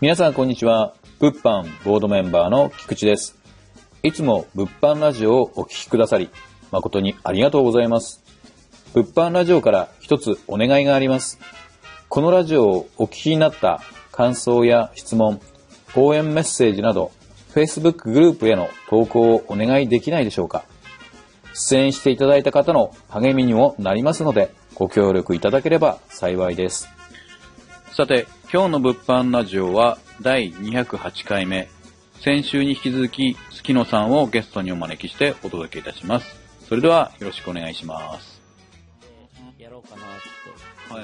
皆さんこんにちは。物販ボードメンバーの菊池です。いつも物販ラジオをお聞きくださり誠にありがとうございます。物販ラジオから一つお願いがあります。このラジオをお聞きになった感想や質問、応援メッセージなど Facebook グループへの投稿をお願いできないでしょうか。出演していただいた方の励みにもなりますのでご協力いただければ幸いです。さて、今日の物販ラジオは第208回目。先週に引き続き月野さんをゲストにお招きしてお届けいたします。それではよろしくお願いします。 やろうかなと。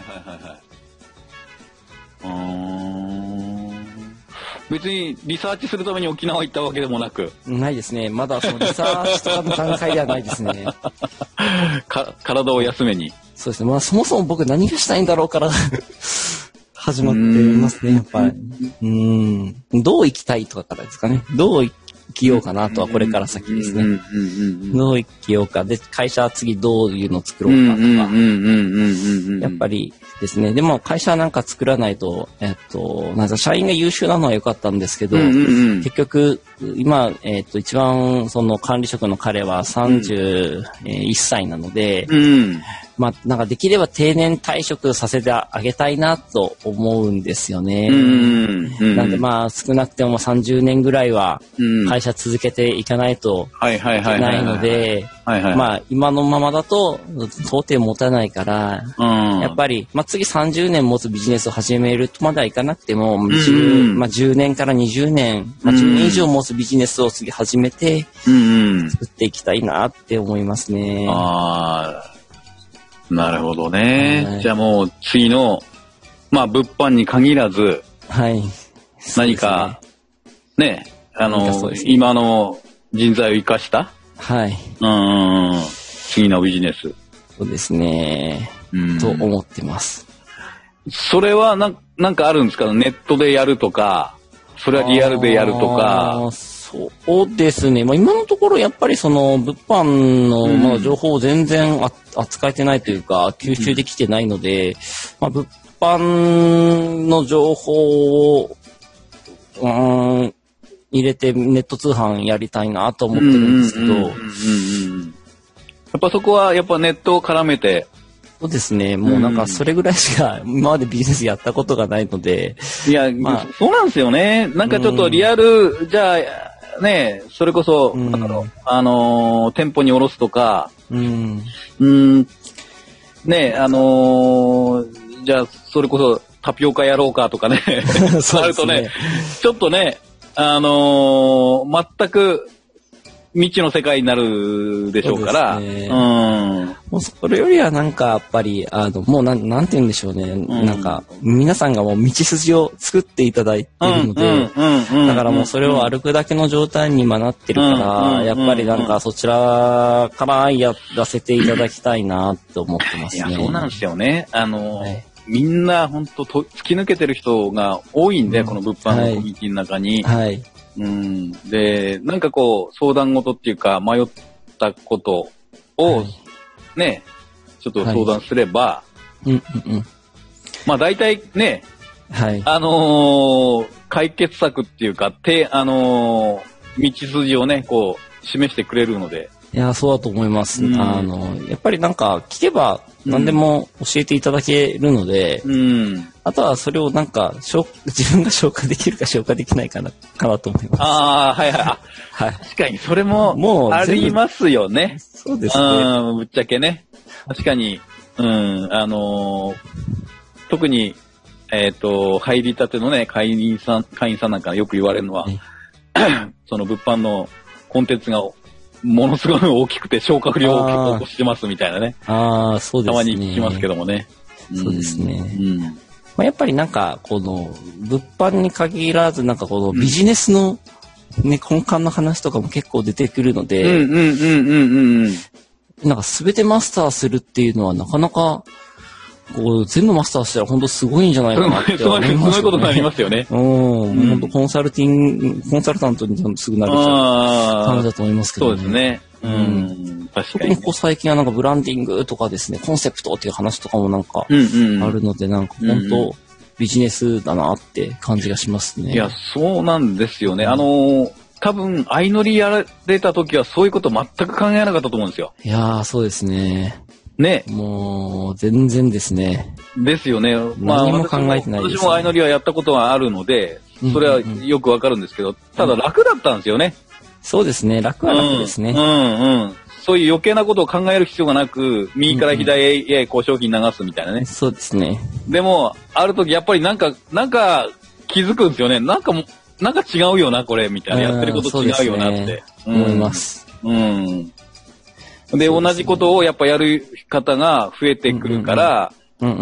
別にリサーチするために沖縄行ったわけでもなく。 ないですね。まだそのリサーチとかの段階ではないですね。 体を休めに。 そうですね。まあそもそも僕何がしたいんだろうから始まってますね、やっぱり。どう生きたいとかからですかね。どう生きようかなとはこれから先ですね。どう生きようか。で、会社は次どういうのを作ろうかとか。やっぱりですね。でも会社なんか作らないと、なんか社員が優秀なのは良かったんですけど、結局、今、一番その管理職の彼は31歳なので、まあ、なんかできれば定年退職させてあげたいなと思うんですよね。なんでまあ少なくても30年ぐらいは会社続けていかないといけないので、まあ今のままだと到底持たないから、やっぱり、まあ次30年持つビジネスを始めるとまではいかなくても、10年から20年、10年以上持つビジネスを次始めて作っていきたいなって思いますね。 なるほどね。じゃあもう次の、まあ物販に限らず、何か、ね、今の人材を生かした、次のビジネス。 そうですね。と思ってます。 それはなんかあるんですか？ネットでやるとか、それはリアルでやるとか。 そうですね。まあ、今のところやっぱりその物販のまあ情報を全然扱えてないというか吸収できてないので、まあ、物販の情報を入れてネット通販やりたいなと思ってるんですけど、やっぱそこはやっぱネットを絡めて。 そうですね。もうなんかそれぐらいしか今までビジネスやったことがないので。 いや、まあ、そうなんですよね。なんかちょっとリアル、じゃあ、ね、それこそ、店舗に卸すとか、ね、じゃあ、それこそタピオカやろうかとかね、そうなるとね、ちょっとね、全く未知の世界になるでしょうから、 もうそれよりはなんかやっぱりもうなんて言うんでしょうね、なんか皆さんがもう道筋を作っていただいているので、だからもうそれを歩くだけの状態に今なってるから、やっぱりなんかそちらからやらせていただきたいなと思ってますね。 いや、そうなんですよね。みんな本当突き抜けてる人が多いんで、この物販のコミュニティの中に。で、なんかこう、相談事っていうか、迷ったことを、ね、ちょっと相談すれば、まあ大体ね、解決策っていうか、道筋をね、こう、示してくれるので。 いや、そうだと思います。やっぱりなんか聞けば何でも教えていただけるので、あとはそれをなんか自分が消化できるか消化できないかなと思います。 確かにそれもありますよね。 そうですね。 ぶっちゃけね。確かに、特に、入りたてのね、会員さんなんかよく言われるのは、その物販のコンテンツがものすごい大きくて消化不良を結構起こしてますみたいなね。 そうですね。 たまに聞きますけどもね。 そうですね。まあ、やっぱりなんか、この、物販に限らず、なんかこのビジネスのね、根幹の話とかも結構出てくるので、なんか全てマスターするっていうのはなかなか、こう全部マスターしたら本当すごいんじゃないかなって思いますよね。 そういうことになりますよね。 本当コンサルタントにすぐなる感じだと思いますけどね。 そうですね。確かに。 特にここ最近はなんかブランディングとかですね、コンセプトっていう話とかもなんかあるので、なんか本当ビジネスだなって感じがしますね。 いや、そうなんですよね。多分、相乗りやられた時はそういうこと全く考えなかったと思うんですよ。 いやー、そうですね。 ね。 もう、全然ですね。 ですよね。 何も考えてないです、ね。 私も相乗りはやったことはあるので、それはよくわかるんですけど、ただ楽だったんですよね。 そうですね。楽は楽ですね。 そういう余計なことを考える必要がなく、右から左へこう商品流すみたいなね。 そうですね。 でも、ある時やっぱりなんか気づくんですよね。なんか違うよな、これ、みたいな。やってること違うよなって。 思います。 で、同じことをやっぱやる方が増えてくるから、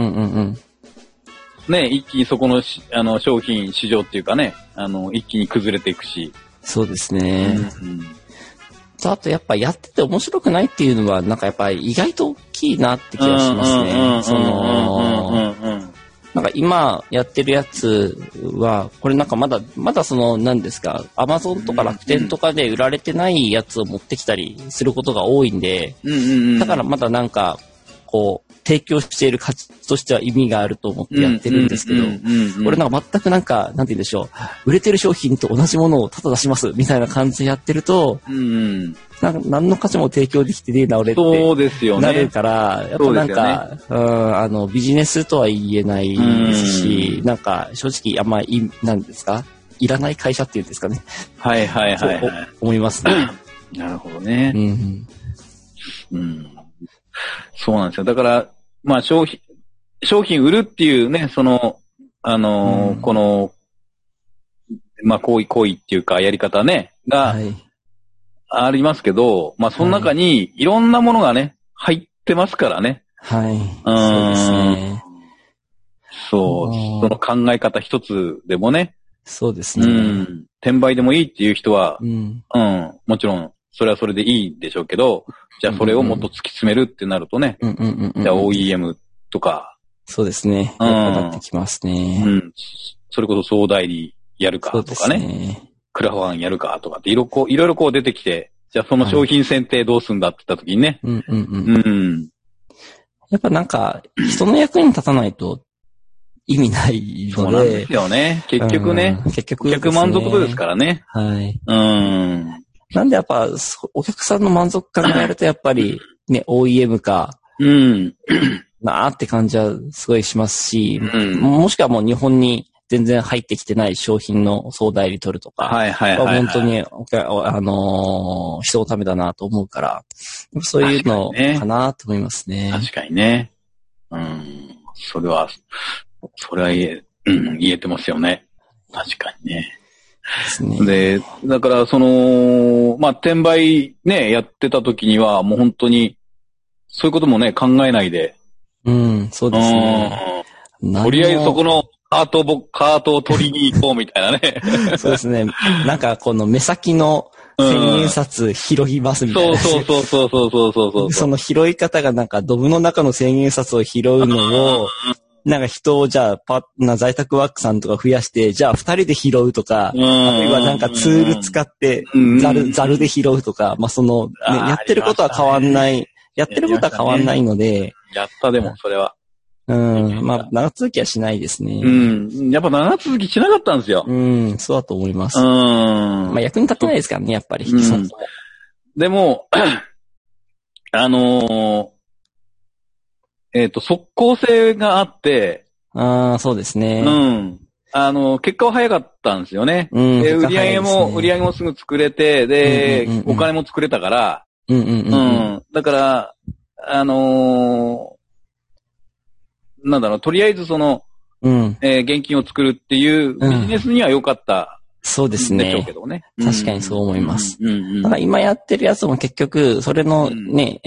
ね、一気にそこの商品市場っていうかね、一気に崩れていくし。 そうですね。あとやっぱやってて面白くないっていうのはなんかやっぱり意外と大きいなって気がしますね。なんか今やってるやつは、これなんかまだ何ですか、Amazon とか楽天とかで売られてないやつを持ってきたりすることが多いんで、だからまだなんか、こう、提供している価値としては意味があると思ってやってるんですけど、これなんか全くなんか、なんて言うんでしょう、売れてる商品と同じものをただ出します、みたいな感じでやってると、何の価値も提供できてねえな、俺って。 そうですよね。 なるから、やっぱなんか、ビジネスとは言えないですし、なんか、正直あんまり、なんですか、いらない会社っていうんですかね。そう思いますね。 なるほどね。そうなんですよ。だから、まあ商品売るっていうね、この、まあ行為っていうかやり方ね、がありますけど、まあその中にいろんなものがね、入ってますからね。 はい。そうですね。 そう、その考え方一つでもね。 そうですね。 転売でもいいっていう人は、もちろん、それはそれでいいでしょうけど、じゃあそれをもっと突き詰めるってなるとね、じゃあ OEM とか。 そうですね。なってきますね。 それこそ総代理やるかとかね、クラファンやるかとかっていろいろこう出てきて、じゃあその商品選定どうすんだって言った時にね。 やっぱなんか、人の役に立たないと意味ないので。 そうなんですよね。結局ね。結局満足度ですからね。 はい。なんでやっぱ、お客さんの満足感がやるとやっぱり、ね、OEM か、なーって感じはすごいしますし、もしくはもう日本に全然入ってきてない商品の総代理取るとか、本当に、人のためだなと思うから、そういうのかなと思いますね。 確かにね。それは言えてますよね。確かにね。で、だからまあ、転売ね、やってた時にはもう本当に、そういうこともね、考えないで。 そうですね。 とりあえずそこのカートを取りに行こうみたいなね。 そうですね。なんかこの目先の千円札拾いますみたいな。 そう。 その拾い方がなんかドブの中の千円札を拾うのを、なんか人をじゃあ在宅ワークさんとか増やして、じゃあ二人で拾うとか、あるいはなんかツール使ってザルで拾うとか、まあね、やってることは変わんない。やってることは変わんないので。 やったでも、それは。 まあ、長続きはしないですね。 やっぱ長続きしなかったんですよ。 そうだと思います。まあ、役に立ってないですからね、やっぱり。 でも、即効性があって、 そうですね。 結果は早かったんですよね。で、売り上げもすぐ作れて、で、お金も作れたから、だから、なんだろう、とりあえず現金を作るっていうビジネスには良かった。 そうですね。 でしょうけどね。 確かにそう思います。だから今やってるやつも結局、それのね、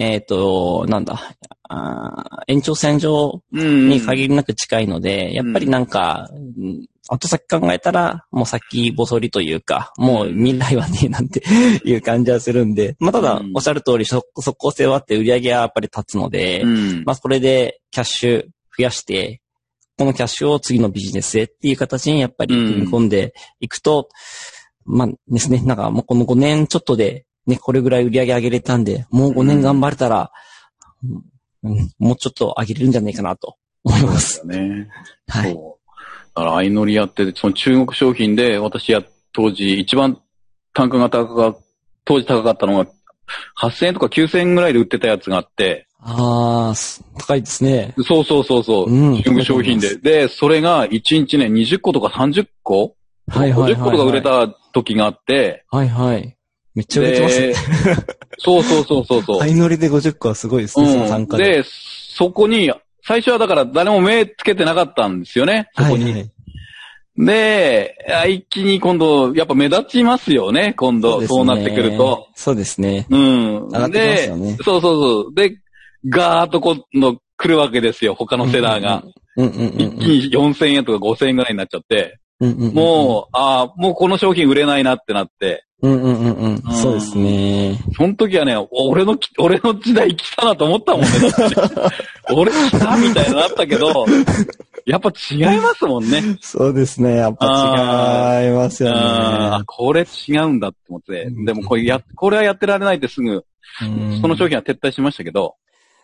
延長線上に限りなく近いので、やっぱりなんか、後先考えたら、もう先細りというか、もう未来はねえなんていう感じはするんで、まあただ、おっしゃる通り、即効性はあって売り上げはやっぱり立つので、まあこれでキャッシュ増やして、このキャッシュを次のビジネスへっていう形にやっぱり組み込んでいくと、まあですね、なんかもうこの5年ちょっとでね、これぐらい売り上げ上げれたんで、もう5年頑張れたら、もうちょっと上げれるんじゃないかなと思います。 そうですよね。 はい。 だから相乗りやってて、その中国商品で私当時一番単価が当時高かったのが8000円とか9000円ぐらいで売ってたやつがあって。 ああ、高いですね。 そう。中国商品で。で、それが1日ね、20個とか30個50個とか売れた時があって。 はいはい。めっちゃ売れてますね。 そう。 相乗りで50個はすごいですね、その単価で。 で、そこに、最初はだから誰も目つけてなかったんですよね、そこに。はいはい、で、一気に今度、やっぱ目立ちますよね、今度。そうなってくると。 そうですね。 うん。 上がってきますよね。 そう。で、ガーッと今度来るわけですよ、他のセラーが。一気に4000円とか5000円ぐらいになっちゃって。もうこの商品売れないなってなって。 そうですね。 その時はね、俺の時代来たなと思ったもんね。俺来たみたいになったけど、やっぱ違いますもんね。 そうですね。やっぱ違いますよね。 これ違うんだって思って。でもこれはやってられないってすぐ、その商品は撤退しましたけど。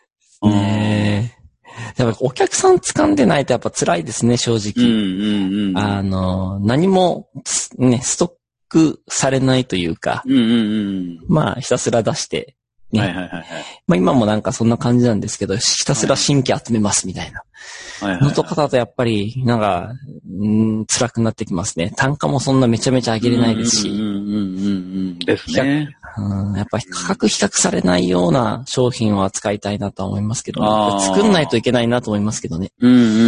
やっぱお客さん掴んでないとやっぱ辛いですね、正直。何も、ね、ストックされないというか、まあ、ひたすら出して、ね。まあ今もなんかそんな感じなんですけど、ひたすら新規集めますみたいな。のとかだとやっぱり、なんか、辛くなってきますね。単価もそんなめちゃめちゃ上げれないですし。 ですね。 やっぱり価格比較されないような商品を扱いたいなとは思いますけど、作んないといけないなと思いますけどね。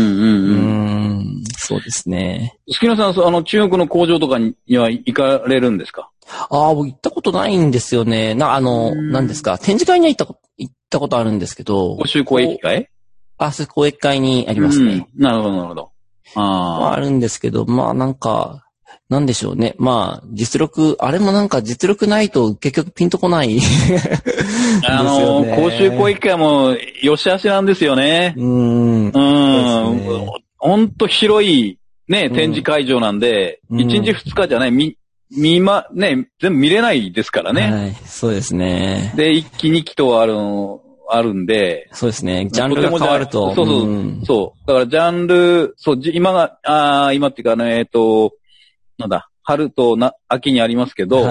そうですね。 月野さん、中国の工場とかには行かれるんですか？ 僕行ったことないんですよね。何ですか、展示会には行ったことあるんですけど。 欧州交易会？ そういう交易会にありますね。 なるほど。 あるんですけど、まあなんか、なんでしょうね。まあ、実力、あれもなんか実力ないと結局ピンとこない。ですよね。 公衆交易会も良し悪しなんですよね。ほんと広いね、展示会場なんで、1日2日じゃない、ね、全部見れないですからね。 はい、そうですね。 で、1期2期とあるんで。 そうですね。ジャンルが変わると。 そう。だからジャンル、今っていうかね、なんだ、春と秋にありますけど、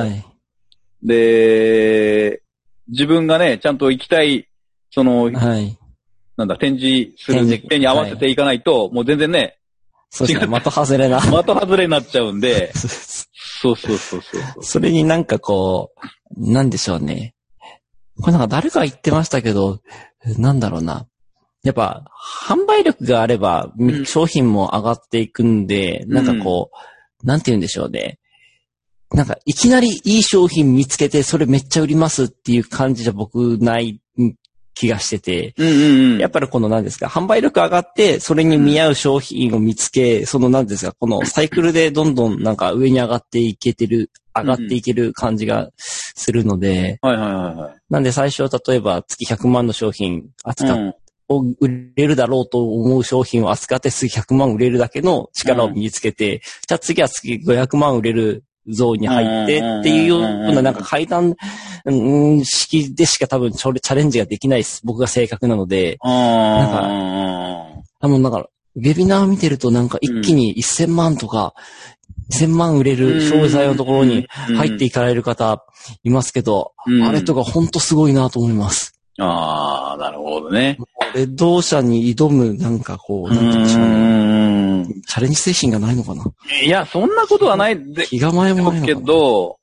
で、自分がね、ちゃんと行きたい、なんだ、展示する時期に合わせていかないと、もう全然ね、 そうですね、的外れになっちゃうんで、そう。 それになんかこう、なんでしょうね。これなんか誰か言ってましたけど、なんだろうな。やっぱ、販売力があれば、商品も上がっていくんで、なんかこう、なんて言うんでしょうね。なんか、いきなりいい商品見つけて、それめっちゃ売りますっていう感じじゃ僕ない気がしてて、やっぱりこの何ですか、販売力上がって、それに見合う商品を見つけ、その何ですか、このサイクルでどんどんなんか上に上がっていける感じがするので、なんで最初例えば月100万の商品売れるだろうと思う商品を扱って月100万売れるだけの力を身につけて、じゃあ次は月500万売れるゾーンに入ってっていうようななんか階段式でしか多分チャレンジができないです。僕が正確なので。なんか、ウェビナー見てるとなんか一気に1000万とか、1000万売れる商材のところに入っていかれる方いますけど、あれとかほんとすごいなと思います。 なるほどね。 同社に挑む、なんかこう、なんて言うんでしょうね。チャレンジ精神がないのかな。 いや、そんなことはない気構えもないのかな。 けど、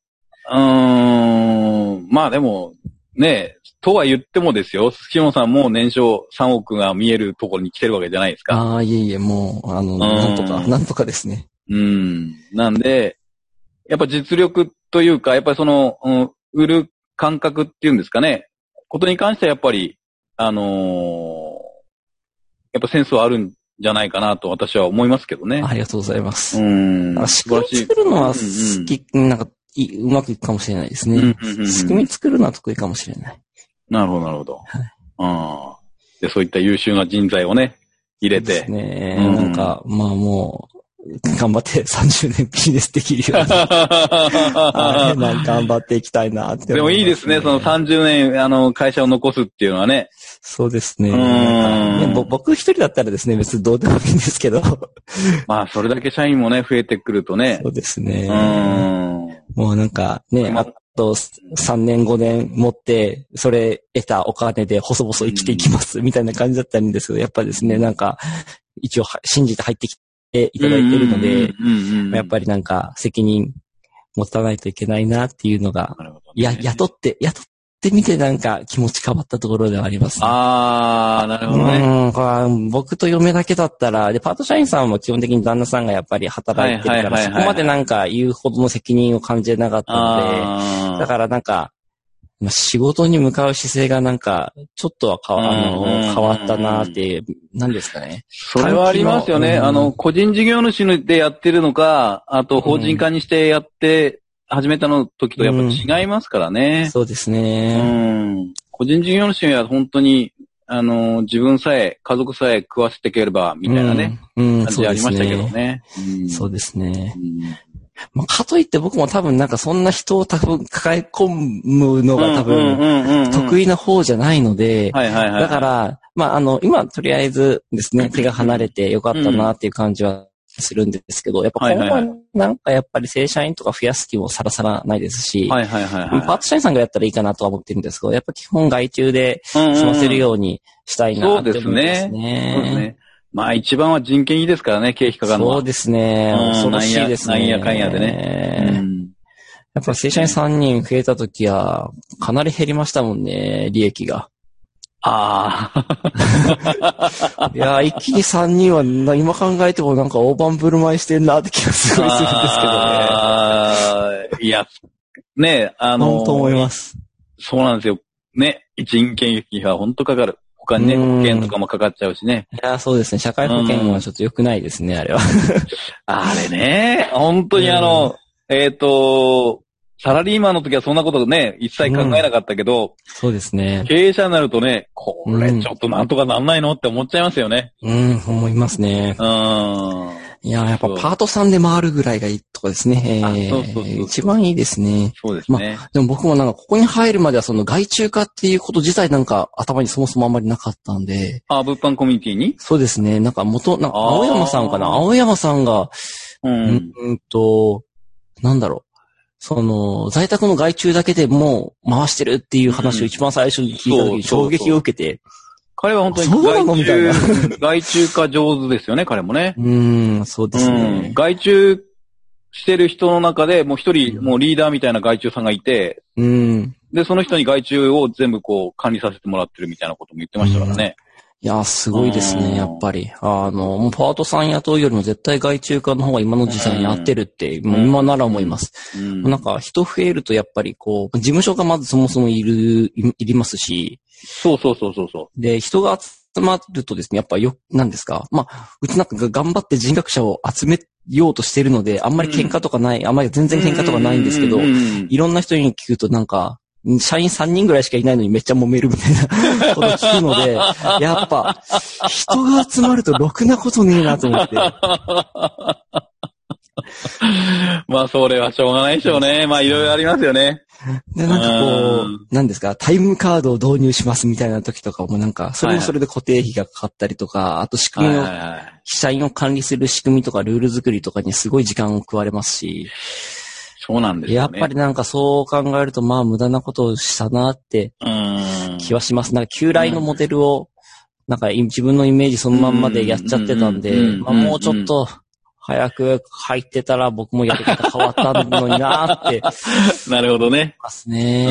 まあでも、ね、とは言ってもですよ、月野さんも年商3億が見えるところに来てるわけじゃないですか。 いえ、もう、なんとかですね。 なんで、やっぱ実力というか、やっぱり売る感覚っていうんですかね、ことに関してはやっぱり、やっぱセンスはあるんじゃないかなと私は思いますけどね。 ありがとうございます。仕組み作るのは好き、なんかうまくいくかもしれないですね。仕組み作るのは得意かもしれない。 なるほど。で、そういった優秀な人材をね、入れて。 ですね。なんか、まあもう、 頑張って30年ビジネスできるように、はい、なんか頑張っていきたいなって思いますね。 でもいいですね、その30年、会社を残すっていうのはね。 そうですね。なんかね僕一人だったらですね、別にどうでもいいんですけど。 まあ、それだけ社員もね、増えてくるとね。 そうですね。もうなんかね、あと3年5年持って、それ得たお金で細々生きていきます、みたいな感じだったんですけど、やっぱですね、なんか、一応信じて入ってきていただいているので、やっぱりなんか責任持たないといけないなっていうのが、雇ってみてなんか気持ち変わったところではあります、ね。 なるほどね。 これ僕と嫁だけだったら、で、パート社員さんも基本的に旦那さんがやっぱり働いてるから、そこまでなんか言うほどの責任を感じなかったので、だからなんか、仕事に向かう姿勢がなんか、ちょっとは変わったなーって、なんですかね。 それはありますよね。個人事業主でやってるのか、あと法人化にしてやって、始めたの時とやっぱ違いますからね。 そうですね。 個人事業主は本当に、自分さえ、家族さえ食わせていければ、みたいなね、感じありましたけどね。 そうですね。まあ、かといって僕も多分なんかそんな人を多分抱え込むのが多分得意な方じゃないので、だから、まあ今とりあえずですね、手が離れてよかったなっていう感じはするんですけど、やっぱ今後なんかやっぱり正社員とか増やす気もさらさらないですし、パート社員さんがやったらいいかなとは思ってるんですけど、やっぱ基本外注で済ませるようにしたいなって思いますね。そうですね。 まあ一番は人件費ですからね、経費かかるのは。 そうですね。恐ろしいですね。 なんやかんやでね。 やっぱ正社員3人増えたときは、かなり減りましたもんね、利益が。いや、一気に3人は、今考えてもなんか大盤振る舞いしてんなって気がすごいするんですけどね。 いや、ね本当思います。 そうなんですよ。ね、人件費は本当かかる。他にね、保険とかもかかっちゃうしね。 いや、そうですね。社会保険はちょっと良くないですね、あれは。 あれね、本当にサラリーマンの時はそんなことね、一切考えなかったけど、 そうですね。 経営者になるとね、これちょっとなんとかなんないのって思っちゃいますよね。 思いますね。いや、やっぱパート3で回るぐらいがいいとかですね。一番いいですね。 そうですね。 でも僕もなんかここに入るまではその外注化っていうこと自体なんか頭にそもそもあんまりなかったんで。 物販コミュニティに？ そうですね。なんか青山さんかな？青山さんが、なんだろう。その、在宅の外注だけでもう回してるっていう話を一番最初に聞いた時に衝撃を受けて。 彼は本当に外注化上手ですよね、彼もね。 そうですね。 外注してる人の中でもう一人、もうリーダーみたいな外注さんがいて、で、その人に外注を全部こう管理させてもらってるみたいなことも言ってましたからね。 いや、すごいですね、やっぱり。もうパートさん雇うよりも絶対外注化の方が今の時代に合ってるって、もう今なら思います。なんか人増えるとやっぱりこう、事務所がまずそもそもいりますし。 そう。 で、人が集まるとですね、やっぱなんですか。まあ、うちなんか頑張って人格者を集めようとしてるので、あんまり喧嘩とかない、あんまり全然喧嘩とかないんですけど、いろんな人に聞くとなんか、社員3人ぐらいしかいないのにめっちゃ揉めるみたいなこと聞くので、やっぱ、人が集まるとろくなことねえなと思って。 まあ、それはしょうがないでしょうね。まあ、いろいろありますよね。 で、なんかこう、なんですか、タイムカードを導入しますみたいな時とかもなんか、それもそれで固定費がかかったりとか、あと仕組みを、社員を管理する仕組みとかルール作りとかにすごい時間を食われますし、 そうなんですよね。 やっぱりなんかそう考えると、まあ無駄なことをしたなって気はします。なんか旧来のモデルを、なんか自分のイメージそのまんまでやっちゃってたんで、まあもうちょっと早く入ってたら僕もやり方変わったのになーって。 なるほどね。 ますね。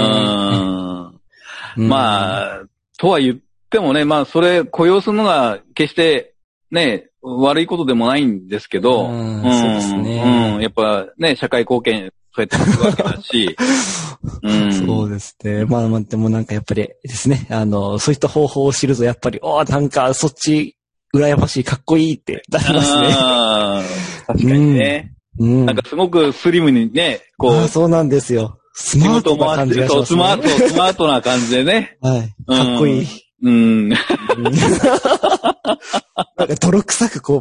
まあ、とは言ってもね、まあそれ雇用するのが決してね、悪いことでもないんですけど、 そうですね。 やっぱね、社会貢献、そうやってするわけだし。 そうですね。まあ、でもなんかやっぱりですね、そういった方法を知るとやっぱり、なんかそっち、羨ましい、かっこいいってなりますね。 確かにね。なんかすごくスリムにね、こう。 そうなんですよ。スマートな感じがしますね。 そう、スマートな感じでね。 はい。かっこいい。なんか泥臭くこう、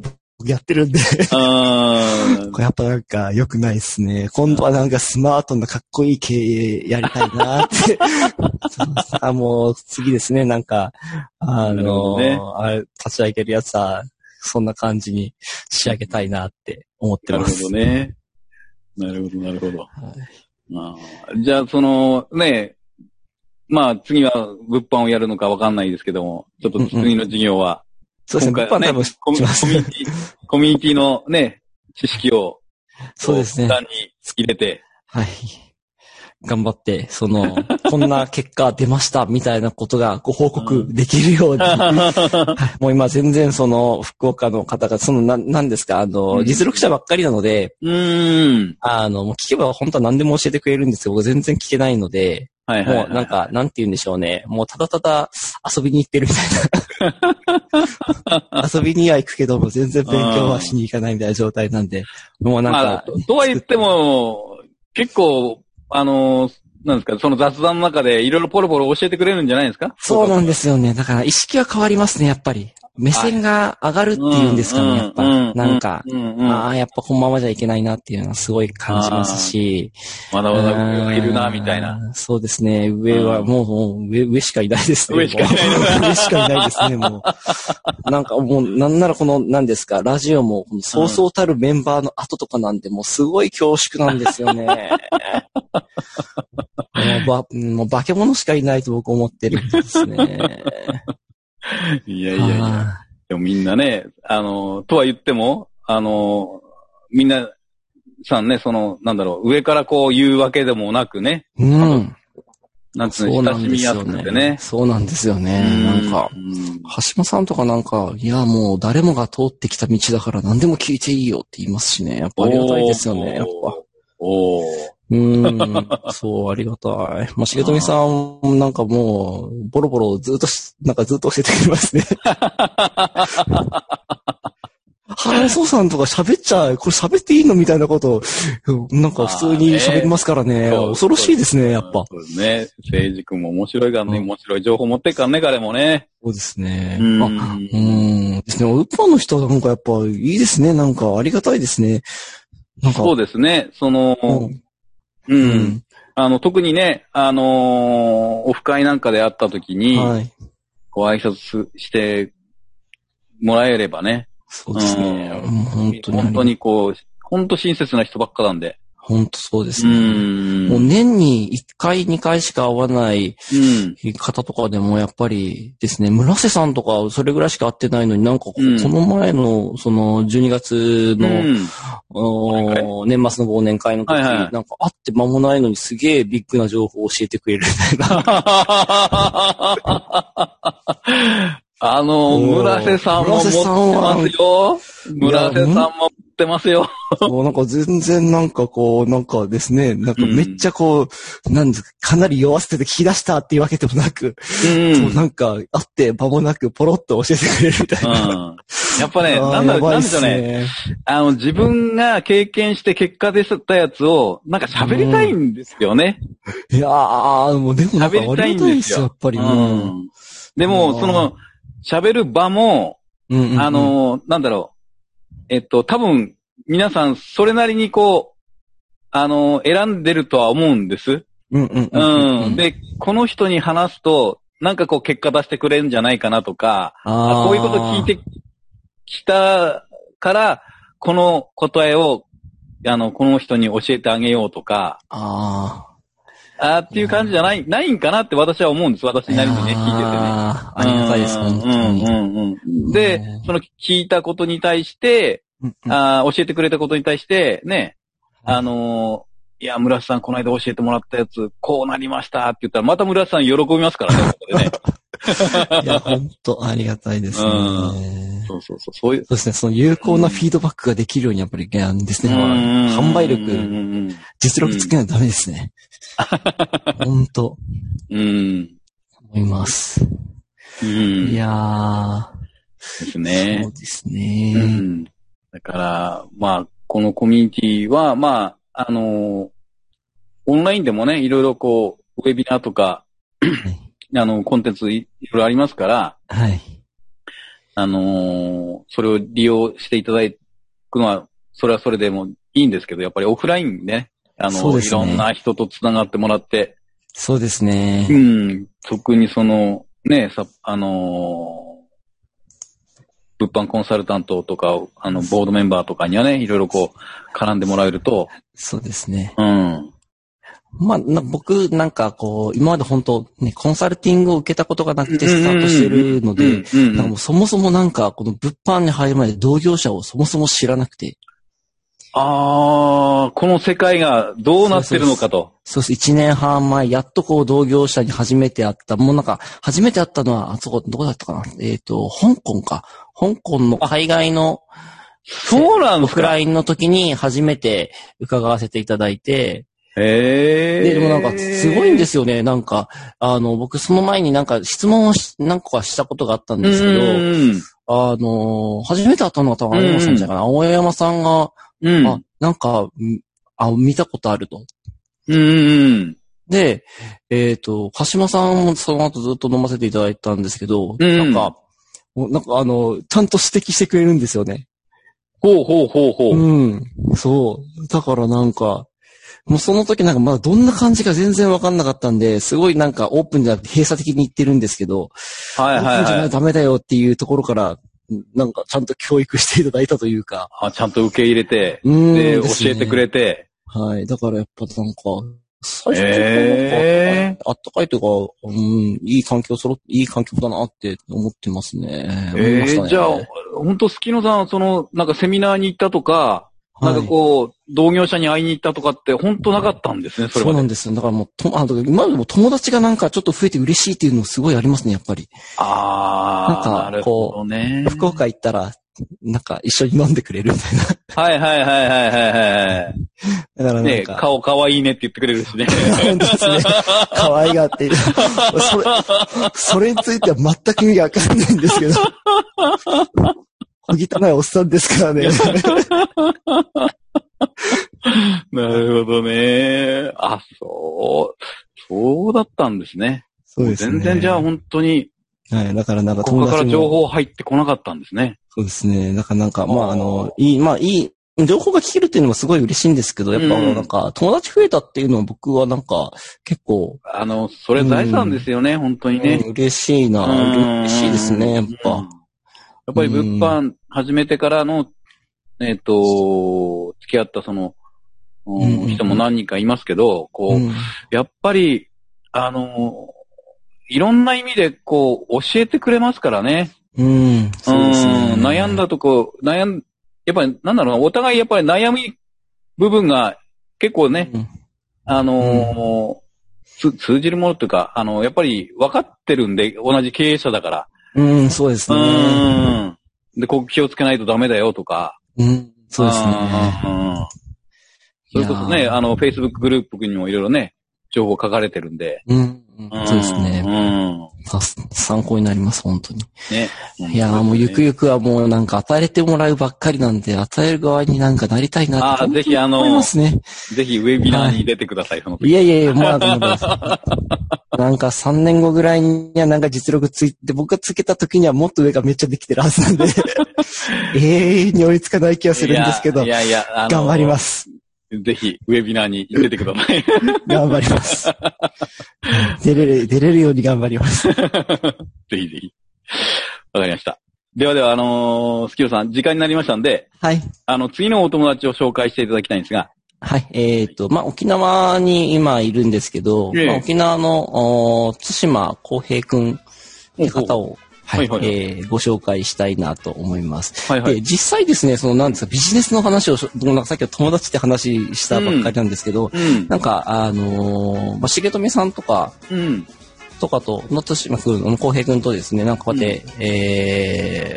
僕やってるんで。 あこれやっぱなんか良くないですね。今度はなんかスマートなかっこいい経営やりたいなって。もう次ですね、なんか、あれ立ち上げるやつは、そんな感じに仕上げたいなって思ってます。 なるほど、なるほど。はい、じゃあ、その、ね、まあ、次は物販をやるのかわかんないですけども、ちょっと次の授業は、 そうですね、物販多分コミュニティのね、知識を、 そうですね。 段に入れて、 はい。頑張って、こんな結果出ましたみたいなことがご報告できるように。もう今全然福岡の方が、何ですか、実力者ばっかりなので、もう聞けば本当は何でも教えてくれるんですよ。僕全然聞けないので、もうなんか、なんて言うんでしょうね。もうただただ遊びに行ってるみたいな。遊びには行くけども全然勉強はしに行かないみたいな状態なんで、もうなんか。 まあ、とは言っても、結構、なんですか、その雑談の中でいろいろポロポロ教えてくれるんじゃないですか？ そうなんですよね。だから意識は変わりますね、やっぱり。目線が上がるっていうんですかね、やっぱり。なんか、やっぱこのままじゃいけないなっていうのはすごい感じますし。 まだまだ上がいるな、みたいな。 そうですね。上はもう上しかいないですね。 上しかいない。 上しかいないですね、もう。なんかもう、なんなら何ですか、ラジオも、そうそうたるメンバーの後とかなんで、もうすごい恐縮なんですよね。もう化け物しかいないと僕思ってるんですね。 いや。でもみんなね、とは言っても、みんなさんね、なんだろう、上からこう言うわけでもなくね。なんつうの、親しみやすくてね。 そうなんですよね。なんか、橋間さんとかなんか、いやもう誰もが通ってきた道だから何でも聞いていいよって言いますしね。やっぱありがたいですよね、やっぱ。そう、ありがたい。まあ、重富さん、なんかもう、ボロボロずっと教えてくれますね。そうさんとか喋これ喋っていいのみたいなことを、なんか普通に喋りますからね。恐ろしいですね、やっぱ。 そうですね。誠治君も面白いからね、面白い情報持ってっからね、彼もね。 そうですね。ですね。ウッパンの人はなんかやっぱいいですね。なんかありがたいですね。なんか。 そうですね。特にね、オフ会なんかで会った時に、ご挨拶してもらえればね。 そうですね。 本当に本当親切な人ばっかなんで。 本当そうですね。もう年に1回、2回しか会わない方とかでもやっぱりですね、村瀬さんとかそれぐらいしか会ってないのになんかこの前の12月の年末の忘年会の時、なんか会って間もないのにすげえビッグな情報を教えてくれるみたいな。 村瀬さんも持ってますよ。村瀬さんも持ってますよ。 なんか全然なんかなんかですね、なんかめっちゃなんですか、かなり酔わせてて聞き出したっていうわけでもなく、なんか会って間もなくポロッと教えてくれるみたいな。 やっぱね、なんでしょうね。自分が経験して結果でしたやつを、なんか喋りたいんですよね。 いやー、もうでもなんか喋りたいんですよ。 やっぱり。 でも、喋る場も、なんだろう。多分、皆さん、それなりに選んでるとは思うんです。で、この人に話すと、なんか結果出してくれるんじゃないかなとか、こういうこと聞いてきたから、この答えを、この人に教えてあげようとか、っていう感じじゃないんかなって私は思うんです。私なりにね、聞いててね。 ありがたいです、本当に。 で、その聞いたことに対して、教えてくれたことに対して、ね、いや、村瀬さん、この間教えてもらったやつ、こうなりましたって言ったら、また村瀬さん喜びますからね、ここでね。 いや、本当ありがたいですね。 そうですね、その有効なフィードバックができるようにやっぱりですね、販売力、実力つけないとダメですね。本当思います。いやー。 ですね。 そうですね。 だから、まあ、このコミュニティは、まあ、オンラインでもね、いろいろウェビナーとか、コンテンツいろいろありますから、 それを利用していただくのは、それはそれでもいいんですけど、やっぱりオフラインね、 そうですね。 いろんな人と繋がってもらって、 そうですね。 うん、特に物販コンサルタントとか、ボードメンバーとかにはね、いろいろこう、絡んでもらえると。 そうですね。 うん。 まあ、僕なんかこう、今まで本当ね、コンサルティングを受けたことがなくてスタートしてるので、なんかもうそもそもなんかこの物販に入る前で同業者をそもそも知らなくて。 この世界がどうなってるのかと。 そうです。1年半前、やっとこう同業者に初めて会った。もうなんか、初めて会ったのは、どこだったかな。香港か。香港の海外の、 そうなんですか。 オフラインの時に初めて伺わせていただいて、 でもなんか、すごいんですよね。なんか、僕その前になんか質問を何個かしたことがあったんですけど、初めて会ったのが多分青山さんじゃないかな。青山さんが、なんか、見たことあると。で、鹿島さんもその後ずっと飲ませていただいたんですけど、なんか、ちゃんと指摘してくれるんですよね。 ほう。 うん。そう。だからなんか、もうその時なんかまだどんな感じか全然わかんなかったんで、すごいなんかオープンじゃなくて閉鎖的に言ってるんですけど、オープンじゃないとダメだよっていうところから、なんかちゃんと教育していただいたというか。 ちゃんと受け入れて、で、教えてくれて。 はい。だからやっぱなんか、最初からあったかいというか、いい環境だなって思ってますね。 じゃあ、本当、月野さん、なんかセミナーに行ったとか、なんかこう、同業者に会いに行ったとかって本当なかったんですね、それは。 そうなんですよ。だからもう、今でも友達がなんかちょっと増えて嬉しいっていうのすごいありますね、やっぱり。なんか、こう、福岡行ったら、なんか一緒に飲んでくれるみたいな。 はい。 だからなんか。 ね、顔かわいいねって言ってくれるしね。 本当ですね。可愛がって。それについては全く意味がわかんないんですけど。小汚いおっさんですからね。 なるほどね。そうだったんですね。 そうですね。 全然じゃあ本当に。 はい、だからなんかここから情報入ってこなかったんですね。 そうですね。だからなんか、いい、情報が聞けるっていうのもすごい嬉しいんですけど、やっぱなんか、友達増えたっていうのは僕はなんか、結構。 それ財産ですよね、本当にね。 嬉しいな。嬉しいですね、やっぱ。 やっぱり物販始めてからの、付き合った人も何人かいますけど、やっぱり、いろんな意味で教えてくれますからね。 そうですね。 悩んだとこ、やっぱりなんだろうな、お互いやっぱり悩み部分が結構ね、通じるものというか、やっぱり分かってるんで、同じ経営者だから。 そうですね。 で、気をつけないとダメだよとか。 そうですね。 それこそね、Facebook グループにもいろいろね、情報書かれてるんで。 そうですね。参考になります、本当に。 ね。 いやーもうゆくゆくはもうなんか与えてもらうばっかりなんで、与える側になんかなりたいなってぜひ思いますね。 ぜひウェビナーに出てください、その時。 いや、まだなんか3年後ぐらいにはなんか実力ついて、僕がつけた時にはもっと上がめっちゃできてるはずなんで、永遠に追いつかない気がするんですけど、頑張ります。 ぜひ、ウェビナーに出てください。 頑張ります。出れるように頑張ります。 ぜひぜひ。わかりました。では、スキロさん、時間になりましたんで、 はい。 次のお友達を紹介していただきたいんですが。 はい。沖縄に今いるんですけど、沖縄の、津島康平くんって方を、ご紹介したいなと思います。で、実際ですね、なんですか、ビジネスの話を、なんかさっきは友達って話したばっかりなんですけど、なんか、重富さんとか、と津島くん、康平くんとですね、なんかこうやって、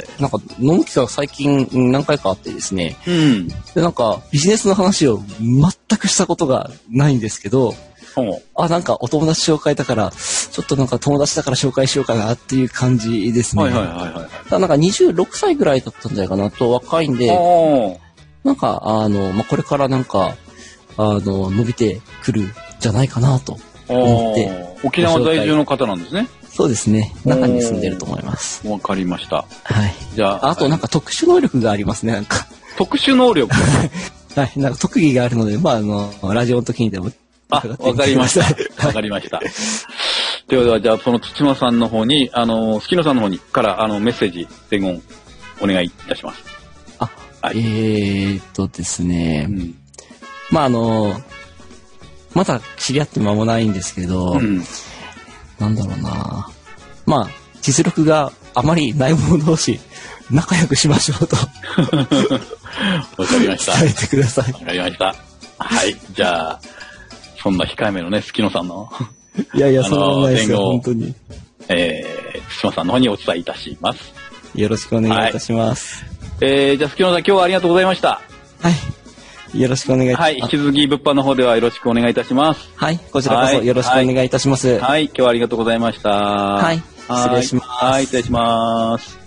なんか飲む機会が最近何回かあってですね、で、なんかビジネスの話を全くしたことがないんですけど、なんかお友達紹介だから、ちょっとなんか友達だから紹介しようかなっていう感じですね。なんか26歳ぐらいだったんじゃないかなと、若いんで、なんか、これからなんか、伸びてくるんじゃないかなと思って。 沖縄在住の方なんですね。 そうですね。中に住んでると思います。 わかりました。 はい。 じゃあ。 あとなんか特殊能力がありますね、なんか。 特殊能力はい。なんか特技があるので、ラジオの時にでも。 わかりました。わかりました。では、じゃあ、その土間さんの方に、月野さんの方にからメッセージ、伝言、お願いいたします。 はい、ですね。まだ知り合って間もないんですけど、なんだろうな。実力があまりない者同士、仲良くしましょうと。 わかりました。 伝えてください。 わかりました。はい。じゃあ、そんな控えめのね、月野さんの。 いやいや、そんなことないですよ、本当に。 土間さんの方にお伝えいたします。 よろしくお願いいたします。 じゃあ、月野さん、今日はありがとうございました。 はい。よろしくお願いいたします。はい。 引き続き、物販の方ではよろしくお願いいたします。 はい。こちらこそよろしくお願いいたします。 はい。今日はありがとうございました。 はい。失礼します。 はい。失礼します。